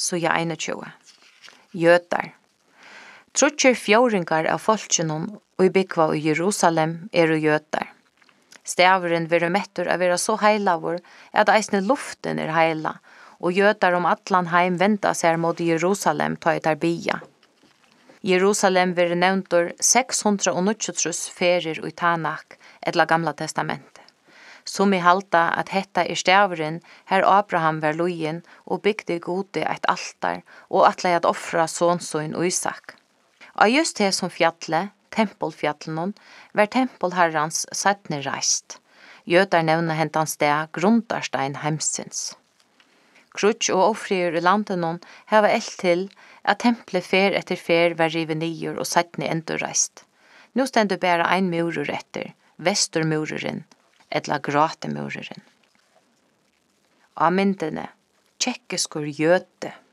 så jag 21. Jötar. Trutcher fjåringar av folkjennom og i byggva i Jerusalem jötar. Staveren vil mettur av vera så heilavur at eisne luften heila, og jötar atlan heim venda seg mot Jerusalem ta etter bia. Jerusalem vil nevntur 693 ferir ui Tanak, etla gamla testamentet. Som i halta at hetta staveren her Abraham var lojen og bygde gode eit altar og atle at offra sonsoin Isak. Og just det som fjallet, tempelfjallen, var tempelherrans sattne reist. Jøtar nevner hentans sted grundarstein heimsins. Krutsch og offrier i landet hava eld til at tempelet fer etter fer var rive nyer og sattne endurreist. Nå stendur bare ein murer etter, vesturmureren, etla gratemureren. Av myndene, tjekkeskur jöte.